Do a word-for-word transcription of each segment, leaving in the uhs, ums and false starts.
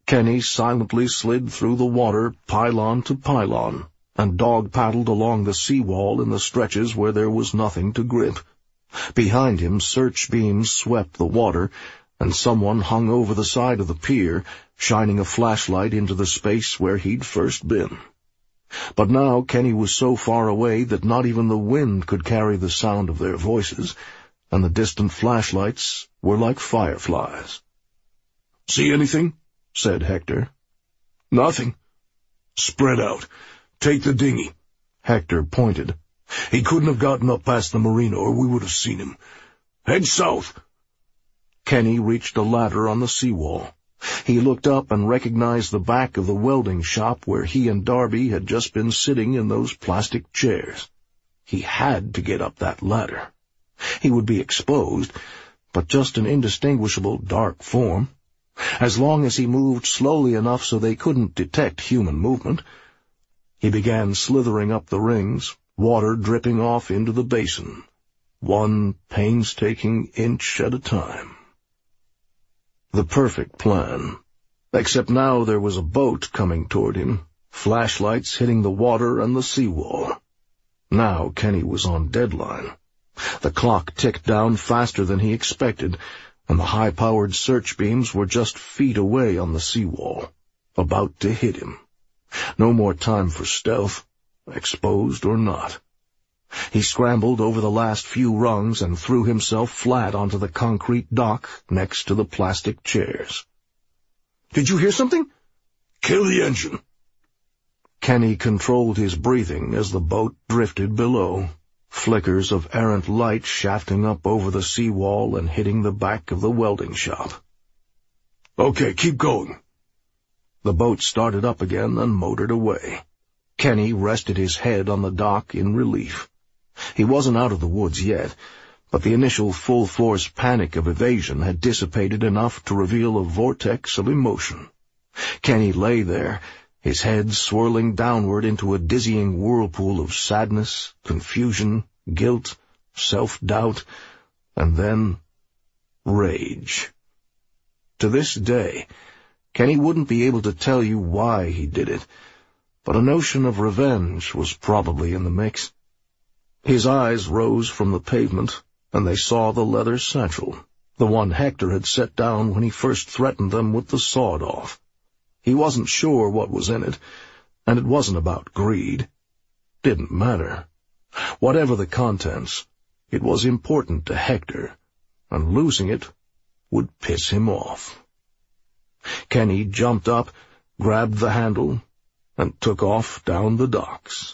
Kenny silently slid through the water, pylon to pylon, and dog-paddled along the seawall in the stretches where there was nothing to grip. Behind him, search beams swept the water, and someone hung over the side of the pier, shining a flashlight into the space where he'd first been. But now Kenny was so far away that not even the wind could carry the sound of their voices, and the distant flashlights were like fireflies. "See anything?" said Hector. "Nothing." "Spread out. Take the dinghy." Hector pointed. "He couldn't have gotten up past the marina or we would have seen him. Head south." Kenny reached a ladder on the seawall. He looked up and recognized the back of the welding shop where he and Darby had just been sitting in those plastic chairs. He had to get up that ladder. He would be exposed, but just an indistinguishable dark form. As long as he moved slowly enough so they couldn't detect human movement. He began slithering up the rings, water dripping off into the basin, one painstaking inch at a time. The perfect plan. Except now there was a boat coming toward him, flashlights hitting the water and the seawall. Now Kenny was on deadline. The clock ticked down faster than he expected, and the high-powered search beams were just feet away on the seawall, about to hit him. No more time for stealth, exposed or not. He scrambled over the last few rungs and threw himself flat onto the concrete dock next to the plastic chairs. "Did you hear something?" "Kill the engine." Kenny controlled his breathing as the boat drifted below, flickers of errant light shafting up over the seawall and hitting the back of the welding shop. "Okay, keep going." The boat started up again and motored away. Kenny rested his head on the dock in relief. He wasn't out of the woods yet, but the initial full-force panic of evasion had dissipated enough to reveal a vortex of emotion. Kenny lay there, his head swirling downward into a dizzying whirlpool of sadness, confusion, guilt, self-doubt, and then rage. To this day, Kenny wouldn't be able to tell you why he did it, but a notion of revenge was probably in the mix. His eyes rose from the pavement, and they saw the leather satchel, the one Hector had set down when he first threatened them with the sawed-off. He wasn't sure what was in it, and it wasn't about greed. Didn't matter. Whatever the contents, it was important to Hector, and losing it would piss him off. Kenny jumped up, grabbed the handle, and took off down the docks.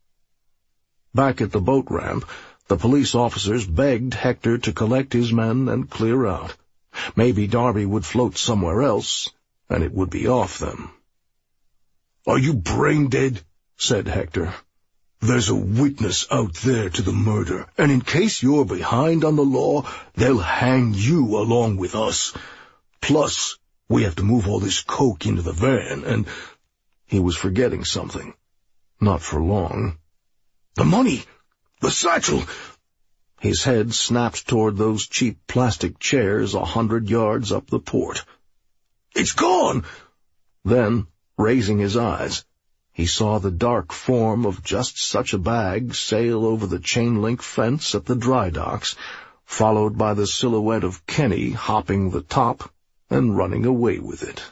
Back at the boat ramp, the police officers begged Hector to collect his men and clear out. Maybe Darby would float somewhere else, and it would be off them. "Are you brain-dead?" said Hector. "There's a witness out there to the murder, and in case you're behind on the law, they'll hang you along with us. Plus, we have to move all this coke into the van, and—" He was forgetting something. Not for long. "The money! The satchel!" His head snapped toward those cheap plastic chairs a hundred yards up the port. "It's gone!" Then, raising his eyes, he saw the dark form of just such a bag sail over the chain-link fence at the dry docks, followed by the silhouette of Kenny hopping the top and running away with it.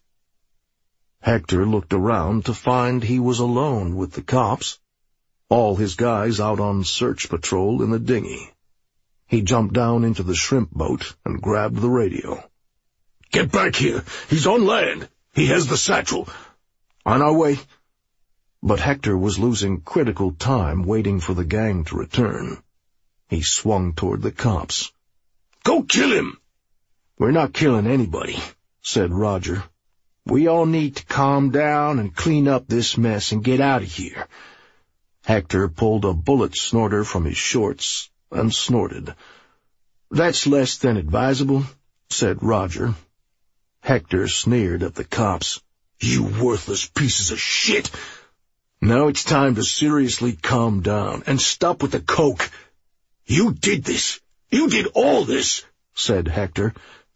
Hector looked around to find he was alone with the cops, all his guys out on search patrol in the dinghy. He jumped down into the shrimp boat and grabbed the radio. "Get back here! He's on land! He has the satchel!" "On our way." But Hector was losing critical time waiting for the gang to return. He swung toward the cops. "Go kill him!" "We're not killing anybody," said Roger. "We all need to calm down and clean up this mess and get out of here." Hector pulled a bullet snorter from his shorts and snorted. "That's less than advisable," said Roger. Hector sneered at the cops. "You worthless pieces of shit! Now it's time to seriously calm down and stop with the coke. You did this! You did all this!" said Hector,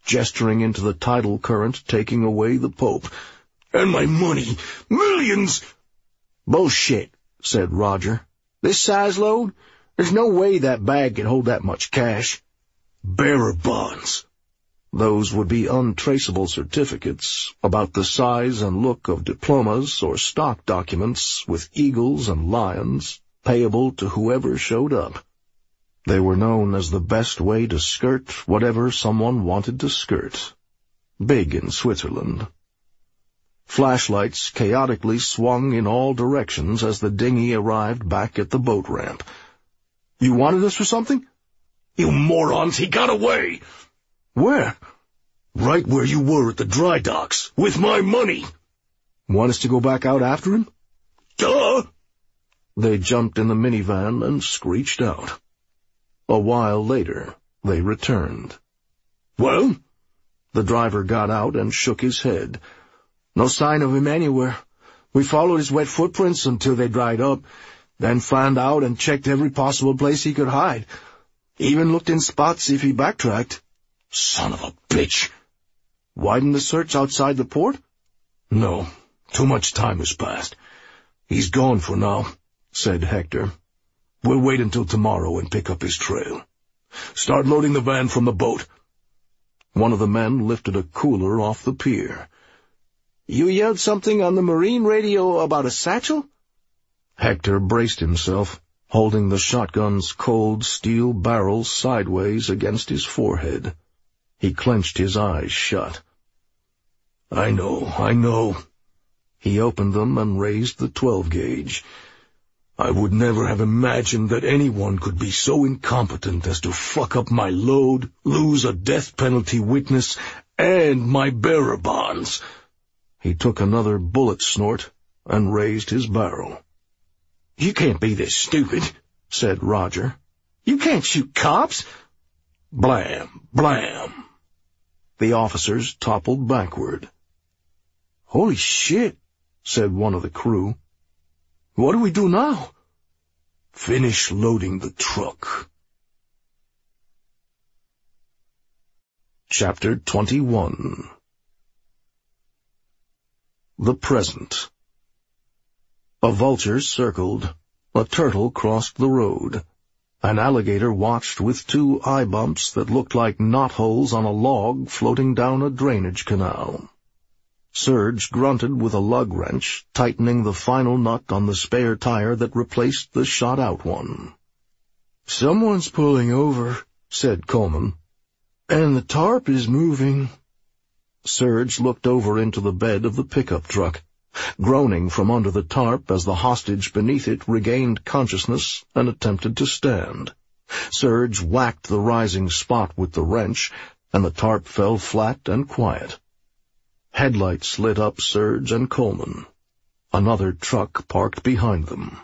gesturing into the tidal current taking away the Pope. "And my money! Millions!" "Bullshit," said Roger. "This size load? There's no way that bag can hold that much cash." "Bearer bonds." Those would be untraceable certificates about the size and look of diplomas or stock documents with eagles and lions, payable to whoever showed up. They were known as the best way to skirt whatever someone wanted to skirt. Big in Switzerland. Flashlights chaotically swung in all directions as the dinghy arrived back at the boat ramp. "You wanted us for something?" "You morons, he got away!" "Where?" "Right where you were at the dry docks, with my money." "Want us to go back out after him?" "Duh!" They jumped in the minivan and screeched out. A while later, they returned. "Well?" The driver got out and shook his head. "No sign of him anywhere. We followed his wet footprints until they dried up, then found out and checked every possible place he could hide. Even looked in spots if he backtracked." "Son of a bitch!" "Widen the search outside the port?" "No. Too much time has passed. He's gone for now," said Hector. "We'll wait until tomorrow and pick up his trail. Start loading the van from the boat." One of the men lifted a cooler off the pier. "You yelled something on the marine radio about a satchel?" Hector braced himself, holding the shotgun's cold steel barrel sideways against his forehead. He clenched his eyes shut. "I know, I know." He opened them and raised the twelve-gauge. "I would never have imagined that anyone could be so incompetent as to fuck up my load, lose a death penalty witness, and my bearer bonds." He took another bullet snort and raised his barrel. "You can't be this stupid," said Roger. "You can't shoot cops." Blam, blam. The officers toppled backward. "Holy shit," said one of the crew. "What do we do now?" "Finish loading the truck." Chapter twenty-one. The Present. A vulture circled. A turtle crossed the road. An alligator watched with two eye bumps that looked like knotholes on a log floating down a drainage canal. Serge grunted with a lug wrench, tightening the final nut on the spare tire that replaced the shot-out one. "Someone's pulling over," said Coleman. "And the tarp is moving." Serge looked over into the bed of the pickup truck, groaning from under the tarp as the hostage beneath it regained consciousness and attempted to stand. Serge whacked the rising spot with the wrench, and the tarp fell flat and quiet. Headlights lit up Serge and Coleman. Another truck parked behind them.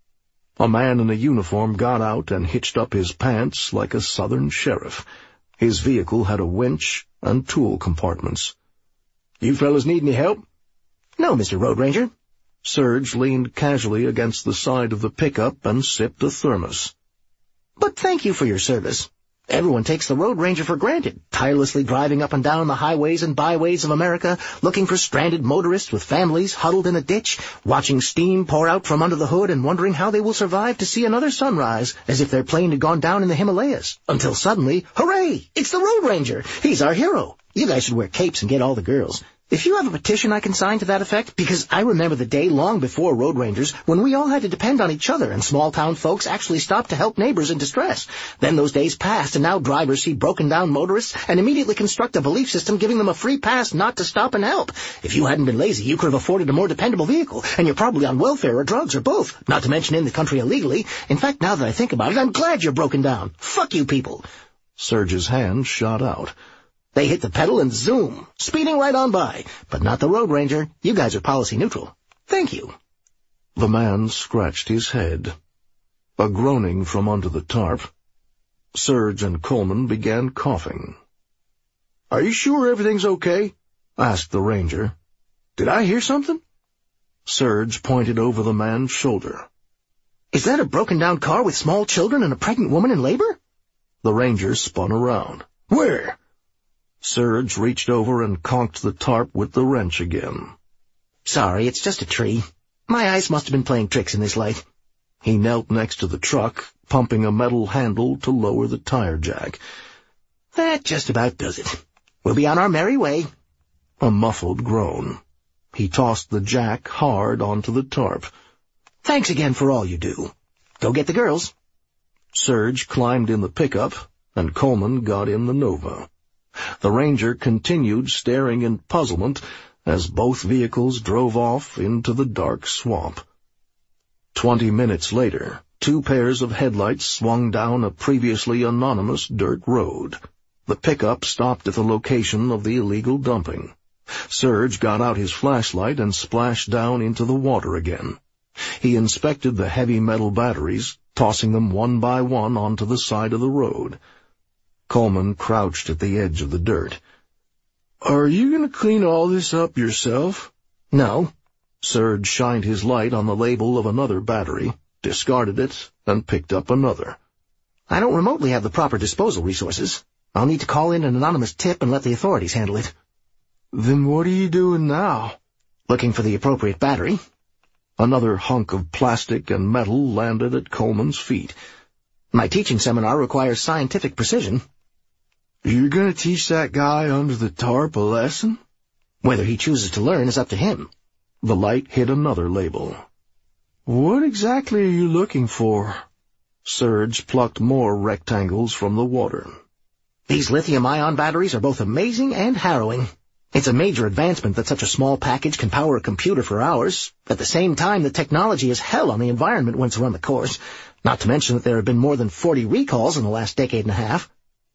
A man in a uniform got out and hitched up his pants like a southern sheriff. His vehicle had a winch and tool compartments. "You fellas need any help?" "No, Mister Road Ranger." Serge leaned casually against the side of the pickup and sipped a thermos. "But thank you for your service. Everyone takes the Road Ranger for granted, tirelessly driving up and down the highways and byways of America, looking for stranded motorists with families huddled in a ditch, watching steam pour out from under the hood and wondering how they will survive to see another sunrise, as if their plane had gone down in the Himalayas. Until suddenly, hooray! It's the Road Ranger! He's our hero! You guys should wear capes and get all the girls. If you have a petition I can sign to that effect, because I remember the day long before Road Rangers when we all had to depend on each other and small-town folks actually stopped to help neighbors in distress. Then those days passed, and now drivers see broken-down motorists and immediately construct a belief system giving them a free pass not to stop and help. If you hadn't been lazy, you could have afforded a more dependable vehicle, and you're probably on welfare or drugs or both, not to mention in the country illegally. In fact, now that I think about it, I'm glad you're broken down. Fuck you people." Serge's hand shot out. They hit the pedal and zoom, speeding right on by. But not the Road Ranger. You guys are policy neutral. Thank you. The man scratched his head. A groaning from under the tarp. Serge and Coleman began coughing. "Are you sure everything's okay?" asked the ranger. "Did I hear something?" Serge pointed over the man's shoulder. "Is that a broken-down car with small children and a pregnant woman in labor?" The ranger spun around. "Where?" Serge reached over and conked the tarp with the wrench again. Sorry, it's just a tree. My eyes must have been playing tricks in this light. He knelt next to the truck, pumping a metal handle to lower the tire jack. That just about does it. We'll be on our merry way. A muffled groan. He tossed the jack hard onto the tarp. Thanks again for all you do. Go get the girls. Serge climbed in the pickup, and Coleman got in the Nova. The Ranger continued staring in puzzlement as both vehicles drove off into the dark swamp. Twenty minutes later, two pairs of headlights swung down a previously anonymous dirt road. The pickup stopped at the location of the illegal dumping. Serge got out his flashlight and splashed down into the water again. He inspected the heavy metal batteries, tossing them one by one onto the side of the road. Coleman crouched at the edge of the dirt. "Are you going to clean all this up yourself?" No. Serge shined his light on the label of another battery, discarded it, and picked up another. I don't remotely have the proper disposal resources. I'll need to call in an anonymous tip and let the authorities handle it. Then what are you doing now? Looking for the appropriate battery. Another hunk of plastic and metal landed at Coleman's feet. My teaching seminar requires scientific precision. You're going to teach that guy under the tarp a lesson? Whether he chooses to learn is up to him. The light hit another label. What exactly are you looking for? Serge plucked more rectangles from the water. These lithium-ion batteries are both amazing and harrowing. It's a major advancement that such a small package can power a computer for hours. At the same time, the technology is hell on the environment when it's run the course, not to mention that there have been more than forty recalls in the last decade and a half.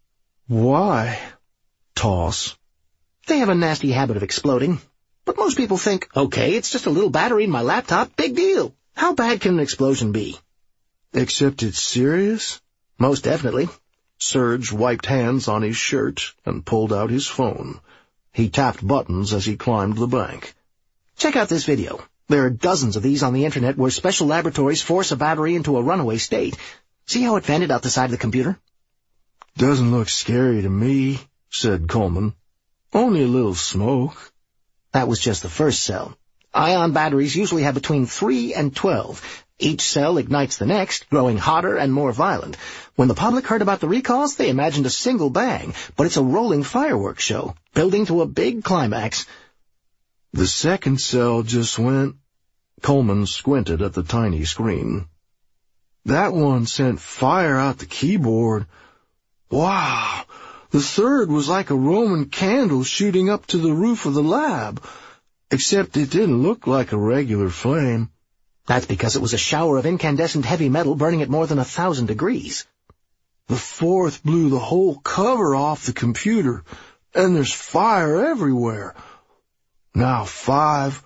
Why? Toss. They have a nasty habit of exploding. But most people think, okay, it's just a little battery in my laptop, big deal. How bad can an explosion be? Except it's serious? Most definitely. Serge wiped hands on his shirt and pulled out his phone. He tapped buttons as he climbed the bank. Check out this video. There are dozens of these on the internet where special laboratories force a battery into a runaway state. See how it vented out the side of the computer? Doesn't look scary to me, said Coleman. Only a little smoke. That was just the first cell. Ion batteries usually have between three and twelve. Each cell ignites the next, growing hotter and more violent. When the public heard about the recalls, they imagined a single bang, but it's a rolling fireworks show, building to a big climax. The second cell just went... Coleman squinted at the tiny screen. That one sent fire out the keyboard. Wow! The third was like a Roman candle shooting up to the roof of the lab, except it didn't look like a regular flame. That's because it was a shower of incandescent heavy metal burning at more than a thousand degrees. The fourth blew the whole cover off the computer, and there's fire everywhere. Now five.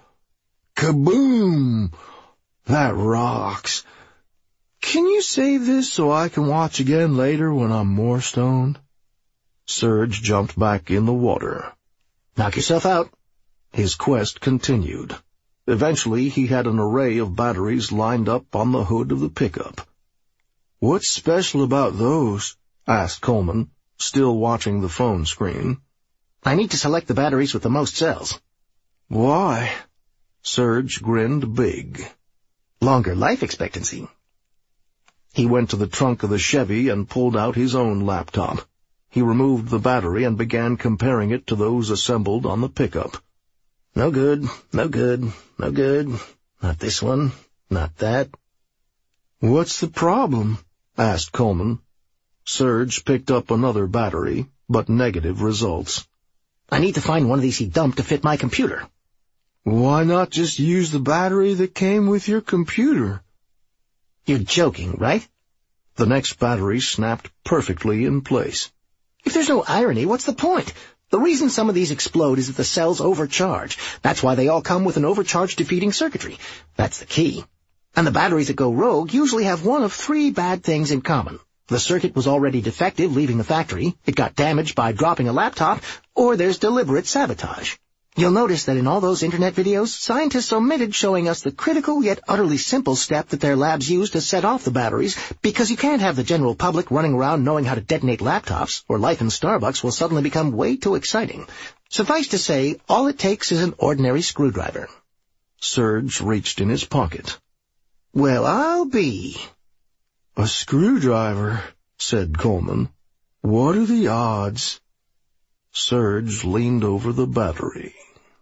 Kaboom! That rocks. Can you save this so I can watch again later when I'm more stoned? Serge jumped back in the water. Knock yourself out. His quest continued. Eventually, he had an array of batteries lined up on the hood of the pickup. "What's special about those?" asked Coleman, still watching the phone screen. I need to select the batteries with the most cells. Why? Serge grinned big. Longer life expectancy. He went to the trunk of the Chevy and pulled out his own laptop. He removed the battery and began comparing it to those assembled on the pickup. No good, no good, no good. Not this one, not that. "What's the problem?" asked Coleman. Serge picked up another battery, but negative results. I need to find one of these he dumped to fit my computer. Why not just use the battery that came with your computer? You're joking, right? The next battery snapped perfectly in place. If there's no irony, what's the point? The reason some of these explode is that the cells overcharge. That's why they all come with an overcharge defeating circuitry. That's the key. And the batteries that go rogue usually have one of three bad things in common. The circuit was already defective leaving the factory, it got damaged by dropping a laptop, or there's deliberate sabotage. You'll notice that in all those internet videos, scientists omitted showing us the critical yet utterly simple step that their labs use to set off the batteries, because you can't have the general public running around knowing how to detonate laptops, or life in Starbucks will suddenly become way too exciting. Suffice to say, all it takes is an ordinary screwdriver. Serge reached in his pocket. Well, I'll be... A screwdriver, said Coleman. What are the odds? Serge leaned over the battery.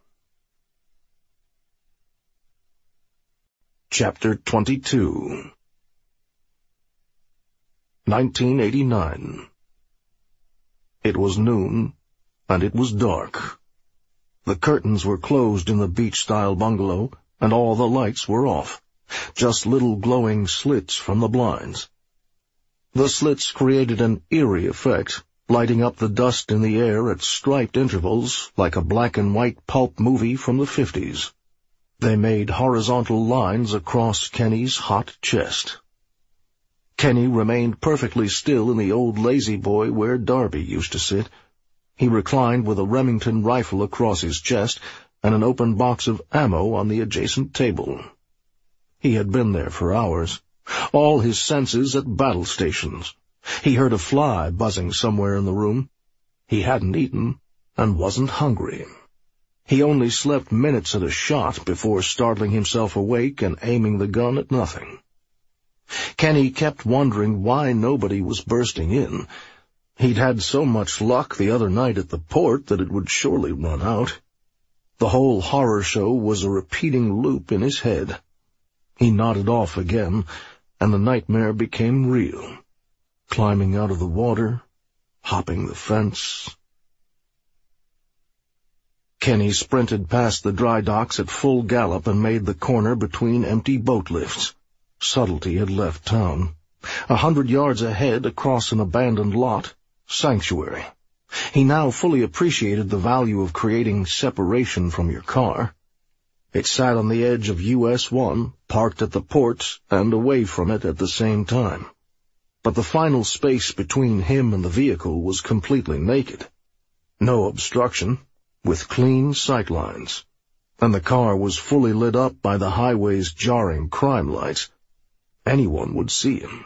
Chapter twenty-two. nineteen eighty-nine. It was noon, and it was dark. The curtains were closed in the beach-style bungalow, and all the lights were off, just little glowing slits from the blinds. The slits created an eerie effect, lighting up the dust in the air at striped intervals like a black-and-white pulp movie from the fifties. They made horizontal lines across Kenny's hot chest. Kenny remained perfectly still in the old lazy boy where Darby used to sit. He reclined with a Remington rifle across his chest and an open box of ammo on the adjacent table. He had been there for hours, all his senses at battle stations. He heard a fly buzzing somewhere in the room. He hadn't eaten and wasn't hungry. He only slept minutes at a shot before startling himself awake and aiming the gun at nothing. Kenny kept wondering why nobody was bursting in. He'd had so much luck the other night at the port that it would surely run out. The whole horror show was a repeating loop in his head. He nodded off again, and the nightmare became real. Climbing out of the water, hopping the fence. Kenny sprinted past the dry docks at full gallop and made the corner between empty boat lifts. Subtlety had left town. A hundred yards ahead, across an abandoned lot, Sanctuary. He now fully appreciated the value of creating separation from your car. It sat on the edge of U S one, parked at the port, and away from it at the same time. But the final space between him and the vehicle was completely naked. No obstruction, with clean sightlines. And the car was fully lit up by the highway's jarring crime lights. Anyone would see him.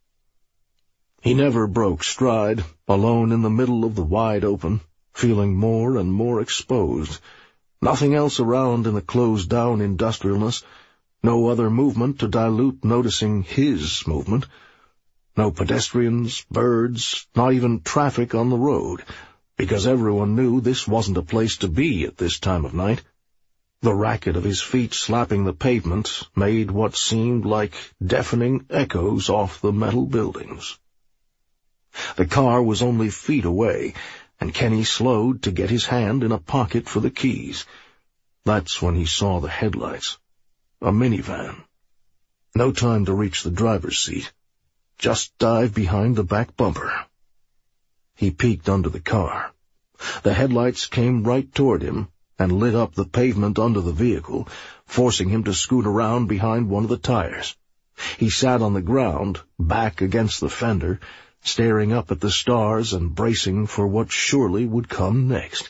He never broke stride, alone in the middle of the wide open, feeling more and more exposed. Nothing else around in the closed-down industrialness, no other movement to dilute noticing his movement. No pedestrians, birds, not even traffic on the road, because everyone knew this wasn't a place to be at this time of night. The racket of his feet slapping the pavement made what seemed like deafening echoes off the metal buildings. The car was only feet away, and Kenny slowed to get his hand in a pocket for the keys. That's when he saw the headlights. A minivan. No time to reach the driver's seat. Just dive behind the back bumper. He peeked under the car. The headlights came right toward him and lit up the pavement under the vehicle, forcing him to scoot around behind one of the tires. He sat on the ground, back against the fender, staring up at the stars and bracing for what surely would come next.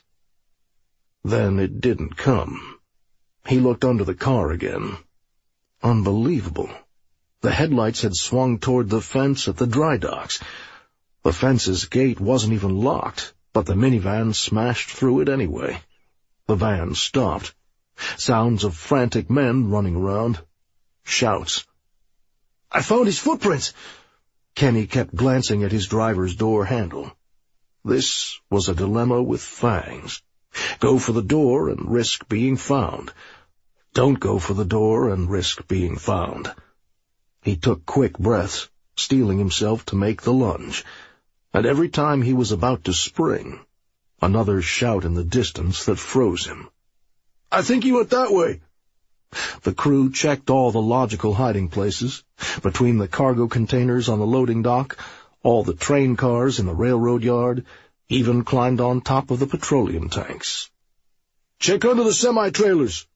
Then it didn't come. He looked under the car again. Unbelievable. The headlights had swung toward the fence at the dry docks. The fence's gate wasn't even locked, but the minivan smashed through it anyway. The van stopped. Sounds of frantic men running around. Shouts. "I found his footprints!" Kenny kept glancing at his driver's door handle. This was a dilemma with fangs. Go for the door and risk being found. Don't go for the door and risk being found. He took quick breaths, steeling himself to make the lunge, and every time he was about to spring, another shout in the distance that froze him. "I think he went that way." The crew checked all the logical hiding places, between the cargo containers on the loading dock, all the train cars in the railroad yard, even climbed on top of the petroleum tanks. "Check under the semi-trailers."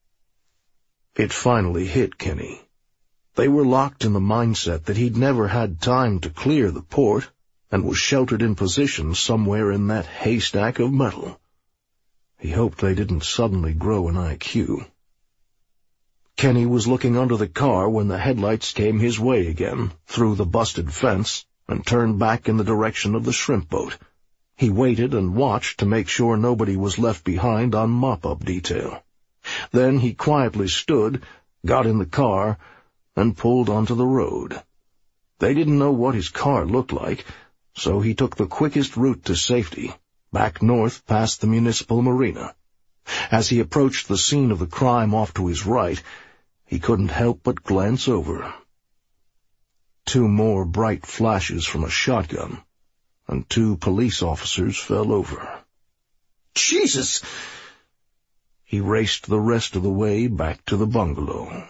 It finally hit Kenny. They were locked in the mindset that he'd never had time to clear the port and was sheltered in position somewhere in that haystack of metal. He hoped they didn't suddenly grow an I Q. Kenny was looking under the car when the headlights came his way again, through the busted fence, and turned back in the direction of the shrimp boat. He waited and watched to make sure nobody was left behind on mop-up detail. Then he quietly stood, got in the car, and pulled onto the road. They didn't know what his car looked like, so he took the quickest route to safety, back north past the municipal marina. As he approached the scene of the crime off to his right, he couldn't help but glance over. Two more bright flashes from a shotgun, and two police officers fell over. Jesus! He raced the rest of the way back to the bungalow,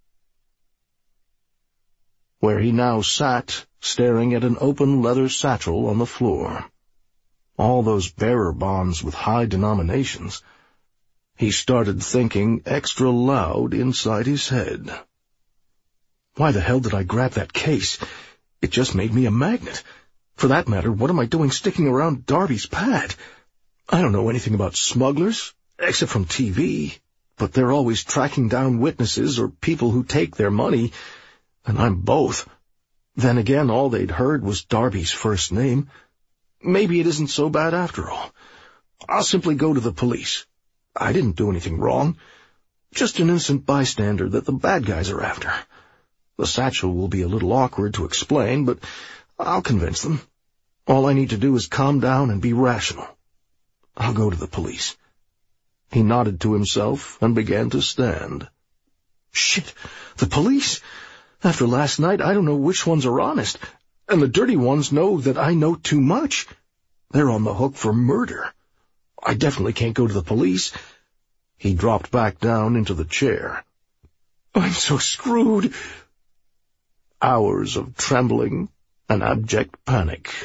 where he now sat, staring at an open leather satchel on the floor. All those bearer bonds with high denominations. He started thinking extra loud inside his head. Why the hell did I grab that case? It just made me a magnet. For that matter, what am I doing sticking around Darby's pad? I don't know anything about smugglers, except from T V, but they're always tracking down witnesses or people who take their money, and I'm both. Then again, all they'd heard was Darby's first name. Maybe it isn't so bad after all. I'll simply go to the police. I didn't do anything wrong. Just an innocent bystander that the bad guys are after. The satchel will be a little awkward to explain, but I'll convince them. All I need to do is calm down and be rational. I'll go to the police. He nodded to himself and began to stand. Shit, the police? After last night, I don't know which ones are honest, and the dirty ones know that I know too much. They're on the hook for murder. I definitely can't go to the police. He dropped back down into the chair. I'm so screwed. Hours of trembling and abject panic.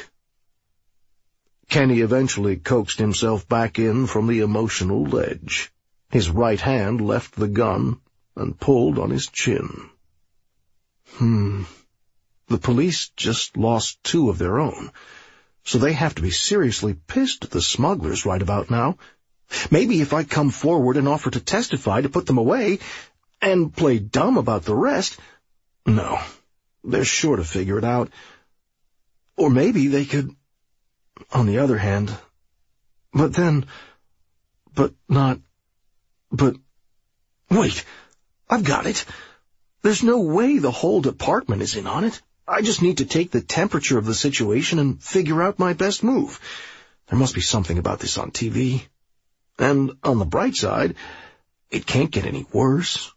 Kenny eventually coaxed himself back in from the emotional ledge. His right hand left the gun and pulled on his chin. Hmm. The police just lost two of their own, so they have to be seriously pissed at the smugglers right about now. Maybe if I come forward and offer to testify to put them away, and play dumb about the rest... No, they're sure to figure it out. Or maybe they could... On the other hand... But then... But not... But... Wait, I've got it. There's no way the whole department is in on it. I just need to take the temperature of the situation and figure out my best move. There must be something about this on T V. And on the bright side, it can't get any worse.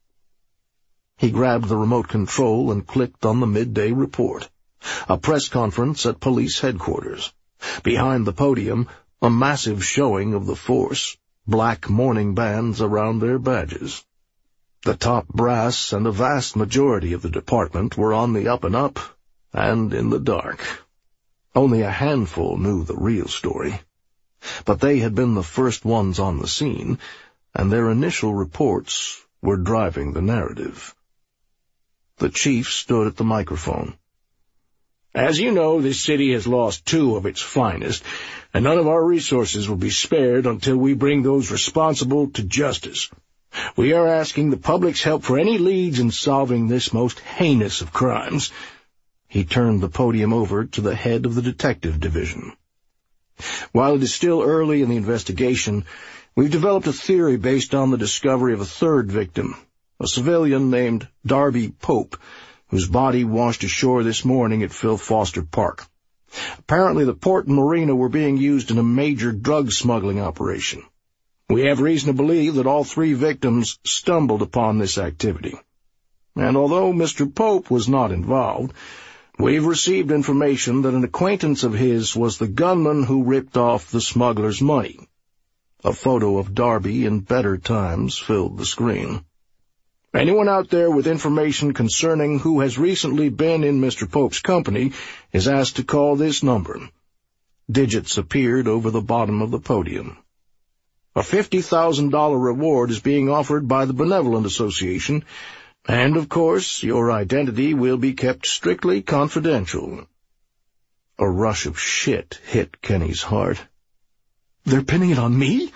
He grabbed the remote control and clicked on the midday report. A press conference at police headquarters. Behind the podium, a massive showing of the force, black mourning bands around their badges. The top brass and a vast majority of the department were on the up and up, and in the dark. Only a handful knew the real story. But they had been the first ones on the scene, and their initial reports were driving the narrative. The chief stood at the microphone. As you know, this city has lost two of its finest, and none of our resources will be spared until we bring those responsible to justice. We are asking the public's help for any leads in solving this most heinous of crimes. He turned the podium over to the head of the detective division. While it is still early in the investigation, we've developed a theory based on the discovery of a third victim, a civilian named Darby Pope, whose body washed ashore this morning at Phil Foster Park. Apparently the port and marina were being used in a major drug smuggling operation. We have reason to believe that all three victims stumbled upon this activity. And although Mister Pope was not involved, we've received information that an acquaintance of his was the gunman who ripped off the smuggler's money. A photo of Darby in better times filled the screen. Anyone out there with information concerning who has recently been in Mister Pope's company is asked to call this number. Digits appeared over the bottom of the podium. A fifty thousand dollars reward is being offered by the Benevolent Association, and, of course, your identity will be kept strictly confidential. A rush of shit hit Kenny's heart. They're pinning it on me?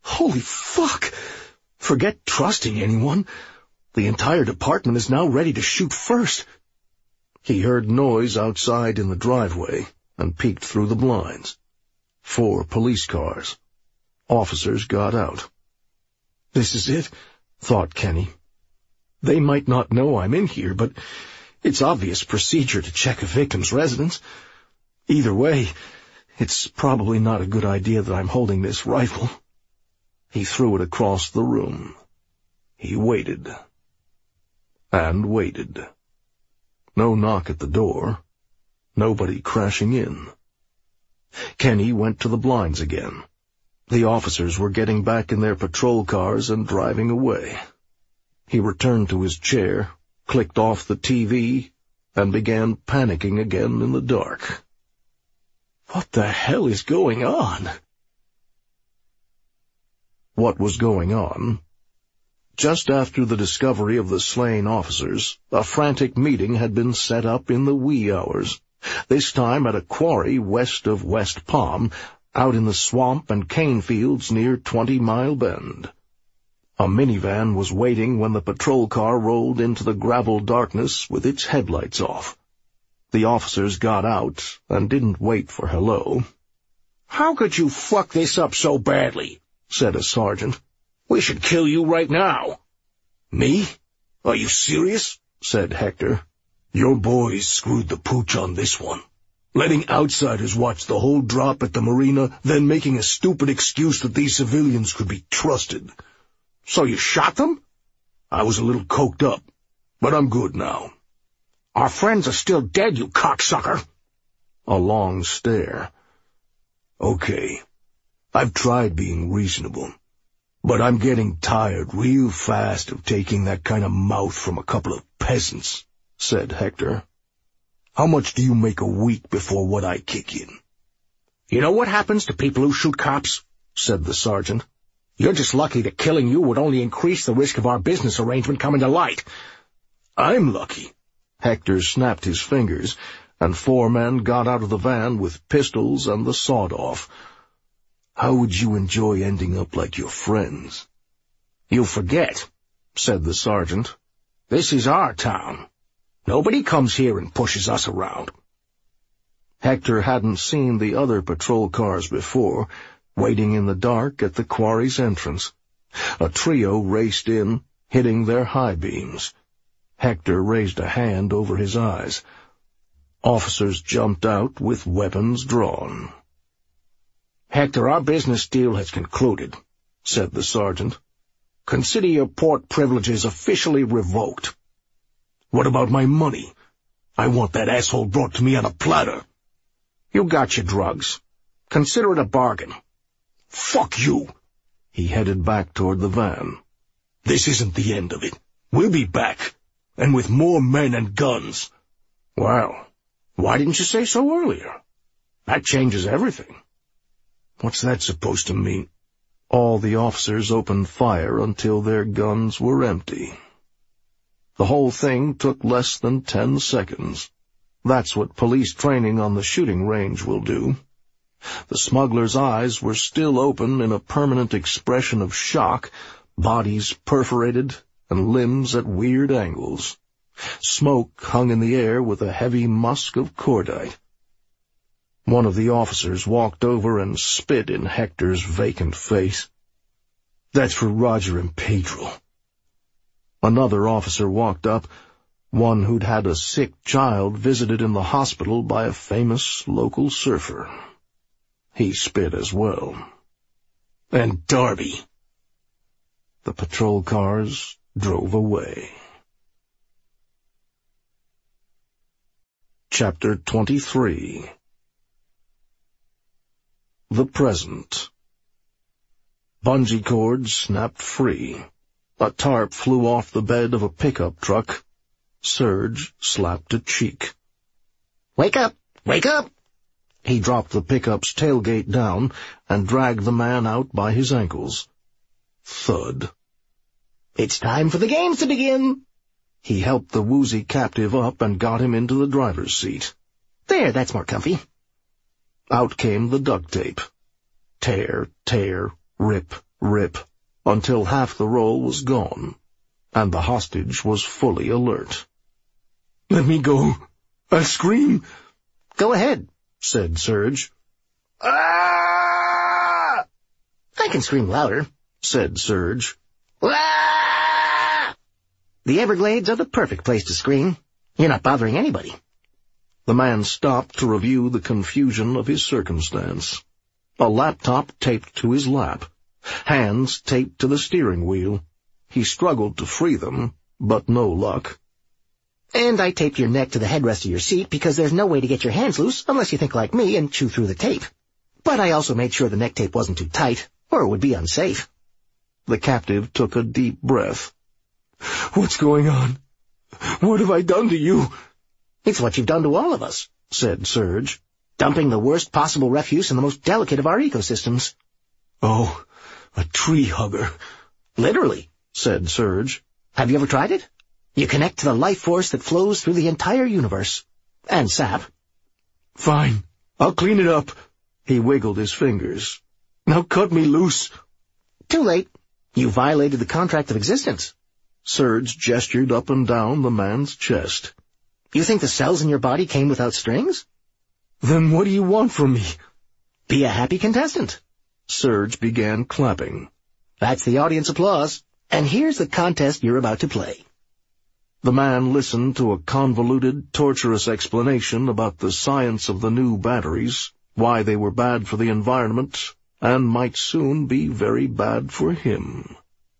Holy fuck! Forget trusting anyone. The entire department is now ready to shoot first. He heard noise outside in the driveway and peeked through the blinds. Four police cars. Officers got out. This is it, thought Kenny. They might not know I'm in here, but it's obvious procedure to check a victim's residence. Either way, it's probably not a good idea that I'm holding this rifle. He threw it across the room. He waited. And waited. No knock at the door. Nobody crashing in. Kenny went to the blinds again. The officers were getting back in their patrol cars and driving away. He returned to his chair, clicked off the T V, and began panicking again in the dark. What the hell is going on? What was going on? Just after the discovery of the slain officers, a frantic meeting had been set up in the wee hours, this time at a quarry west of West Palm, out in the swamp and cane fields near Twenty Mile Bend. A minivan was waiting when the patrol car rolled into the gravel darkness with its headlights off. The officers got out and didn't wait for hello. "How could you fuck this up so badly?" said a sergeant. "We should kill you right now." "Me? Are you serious?" said Hector. "Your boys screwed the pooch on this one. Letting outsiders watch the whole drop at the marina, then making a stupid excuse that these civilians could be trusted." "So you shot them?" "I was a little coked up, but I'm good now." "Our friends are still dead, you cocksucker." A long stare. "Okay, I've tried being reasonable, but I'm getting tired real fast of taking that kind of mouth from a couple of peasants," said Hector. "How much do you make a week before what I kick in?" "You know what happens to people who shoot cops?" said the sergeant. "You're just lucky that killing you would only increase the risk of our business arrangement coming to light." "I'm lucky." Hector snapped his fingers, and four men got out of the van with pistols and the sawed-off. "How would you enjoy ending up like your friends?" "You forget," said the sergeant. "This is our town. Nobody comes here and pushes us around." Hector hadn't seen the other patrol cars before, waiting in the dark at the quarry's entrance. A trio raced in, hitting their high beams. Hector raised a hand over his eyes. Officers jumped out with weapons drawn. "Hector, our business deal has concluded," said the sergeant. "Consider your port privileges officially revoked." "What about my money? I want that asshole brought to me on a platter." "You got your drugs. Consider it a bargain." "Fuck you!" He headed back toward the van. "This isn't the end of it. We'll be back, and with more men and guns." "Well, why didn't you say so earlier? That changes everything." "What's that supposed to mean?" All the officers opened fire until their guns were empty. The whole thing took less than ten seconds. That's what police training on the shooting range will do. The smugglers' eyes were still open in a permanent expression of shock, bodies perforated and limbs at weird angles. Smoke hung in the air with a heavy musk of cordite. One of the officers walked over and spit in Hector's vacant face. "That's for Roger and Pedro." Another officer walked up, one who'd had a sick child visited in the hospital by a famous local surfer. He spit as well. "And Darby." The patrol cars drove away. Chapter twenty-three. The present. Bungee cords snapped free. A tarp flew off the bed of a pickup truck. Serge slapped a cheek. "Wake up! Wake up!" He dropped the pickup's tailgate down and dragged the man out by his ankles. Thud. "It's time for the games to begin." He helped the woozy captive up and got him into the driver's seat. "There, that's more comfy." Out came the duct tape. Tear, tear, rip, rip, until half the roll was gone, and the hostage was fully alert. "Let me go. I'll scream." "Go ahead," said Serge. "Ah!" "I can scream louder," said Serge. "Ah!" "The Everglades are the perfect place to scream. You're not bothering anybody." The man stopped to review the confusion of his circumstance. A laptop taped to his lap, hands taped to the steering wheel. He struggled to free them, but no luck. "And I taped your neck to the headrest of your seat because there's no way to get your hands loose unless you think like me and chew through the tape. But I also made sure the neck tape wasn't too tight, or it would be unsafe." The captive took a deep breath. "What's going on? What have I done to you?" "It's what you've done to all of us," said Serge. "Dumping the worst possible refuse in the most delicate of our ecosystems." "Oh, a tree hugger." "Literally," said Serge. "Have you ever tried it? You connect to the life force that flows through the entire universe. And sap." "Fine, I'll clean it up." He wiggled his fingers. "Now cut me loose." "Too late. You violated the contract of existence." Serge gestured up and down the man's chest. "You think the cells in your body came without strings?" "Then what do you want from me?" "Be a happy contestant." Serge began clapping. "That's the audience applause. And here's the contest you're about to play." The man listened to a convoluted, torturous explanation about the science of the new batteries, why they were bad for the environment, and might soon be very bad for him.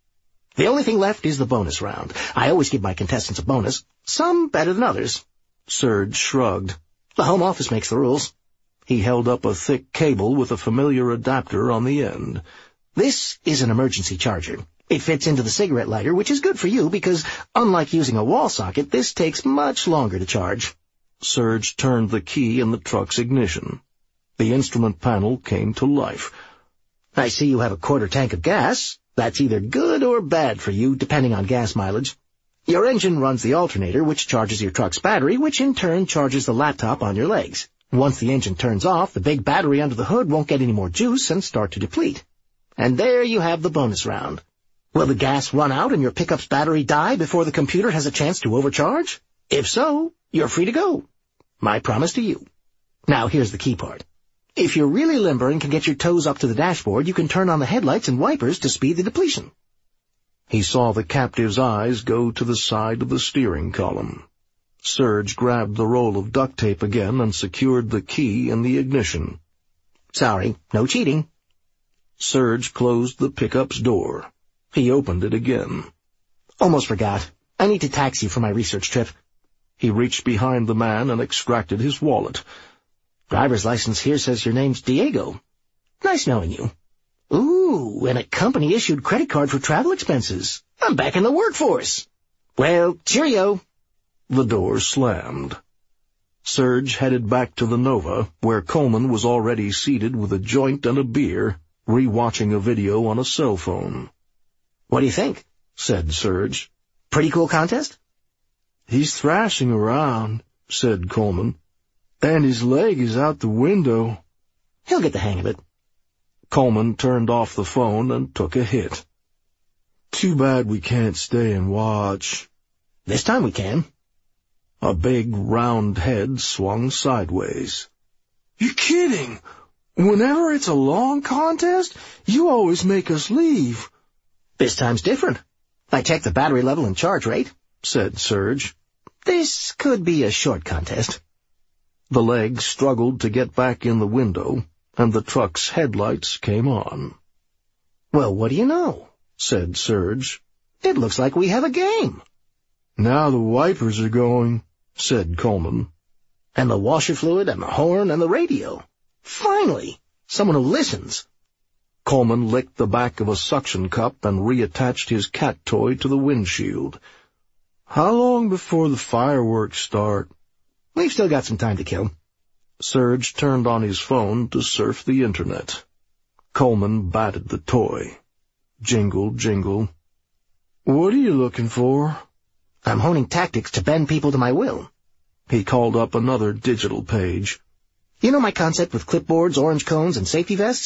"The only thing left is the bonus round. I always give my contestants a bonus, some better than others." Serge shrugged. "The home office makes the rules." He held up a thick cable with a familiar adapter on the end. "This is an emergency charger. It fits into the cigarette lighter, which is good for you because, unlike using a wall socket, this takes much longer to charge." Serge turned the key in the truck's ignition. The instrument panel came to life. "I see you have a quarter tank of gas. That's either good or bad for you, depending on gas mileage. Your engine runs the alternator, which charges your truck's battery, which in turn charges the laptop on your legs. Once the engine turns off, the big battery under the hood won't get any more juice and start to deplete. And there you have the bonus round. Will the gas run out and your pickup's battery die before the computer has a chance to overcharge? If so, you're free to go. My promise to you. Now here's the key part. If you're really limber and can get your toes up to the dashboard, you can turn on the headlights and wipers to speed the depletion." He saw the captive's eyes go to the side of the steering column. Serge grabbed the roll of duct tape again and secured the key in the ignition. "Sorry, no cheating." Serge closed the pickup's door. He opened it again. "Almost forgot. I need to taxi you for my research trip." He reached behind the man and extracted his wallet. "Driver's license here says your name's Diego. Nice knowing you. Ooh, and a company-issued credit card for travel expenses. I'm back in the workforce. Well, cheerio." The door slammed. Serge headed back to the Nova, where Coleman was already seated with a joint and a beer, re-watching a video on a cell phone. "What do you think?" said Serge. "Pretty cool contest?" "He's thrashing around," said Coleman. "And his leg is out the window." "He'll get the hang of it." Coleman turned off the phone and took a hit. "Too bad we can't stay and watch." "This time we can." A big, round head swung sideways. "You're kidding! Whenever it's a long contest, you always make us leave." "This time's different. I checked the battery level and charge rate," said Serge. "This could be a short contest." The leg struggled to get back in the window, and the truck's headlights came on. "Well, what do you know?" said Serge. "It looks like we have a game." "Now the wipers are going," said Coleman. "And the washer fluid and the horn and the radio. Finally, someone who listens." Coleman licked the back of a suction cup and reattached his cat toy to the windshield. "How long before the fireworks start?" "We've still got some time to kill." Serge turned on his phone to surf the internet. Coleman batted the toy. Jingle, jingle. "What are you looking for?" "I'm honing tactics to bend people to my will." He called up another digital page. "You know my concept with clipboards, orange cones, and safety vests?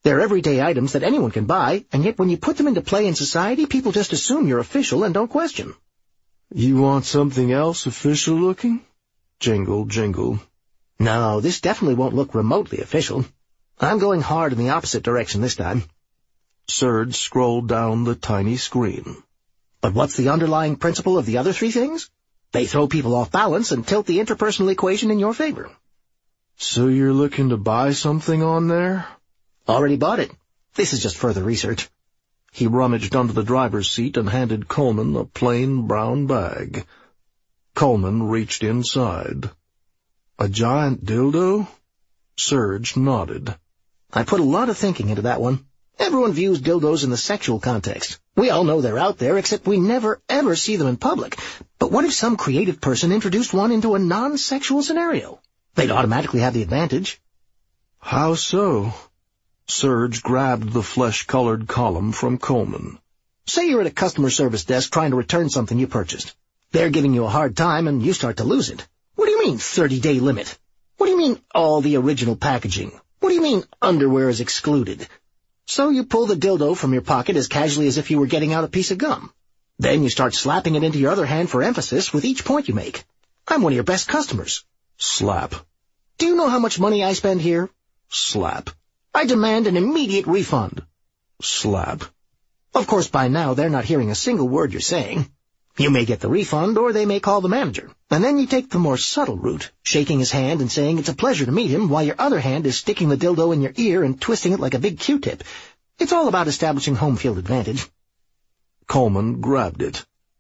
They're everyday items that anyone can buy, and yet when you put them into play in society, people just assume you're official and don't question. You want something else official-looking? Jingle, jingle. No, this definitely won't look remotely official. I'm going hard in the opposite direction this time. Serge scrolled down the tiny screen. But what's the underlying principle of the other three things? They throw people off balance and tilt the interpersonal equation in your favor. So you're looking to buy something on there? Already bought it. This is just further research. He rummaged under the driver's seat and handed Coleman a plain brown bag. Coleman reached inside. A giant dildo? Serge nodded. I put a lot of thinking into that one. Everyone views dildos in the sexual context. We all know they're out there, except we never, ever see them in public. But what if some creative person introduced one into a non-sexual scenario? They'd automatically have the advantage. How so? Serge grabbed the flesh-colored column from Coleman. Say you're at a customer service desk trying to return something you purchased. They're giving you a hard time, and you start to lose it. What do you mean, thirty-day limit? What do you mean, all the original packaging? What do you mean, underwear is excluded? So you pull the dildo from your pocket as casually as if you were getting out a piece of gum. Then you start slapping it into your other hand for emphasis with each point you make. I'm one of your best customers. Slap. Do you know how much money I spend here? Slap. I demand an immediate refund. Slap. Of course, by now, they're not hearing a single word you're saying. You may get the refund, or they may call the manager. And then you take the more subtle route, shaking his hand and saying it's a pleasure to meet him, while your other hand is sticking the dildo in your ear and twisting it like a big Q-tip. It's all about establishing home field advantage. Coleman grabbed it.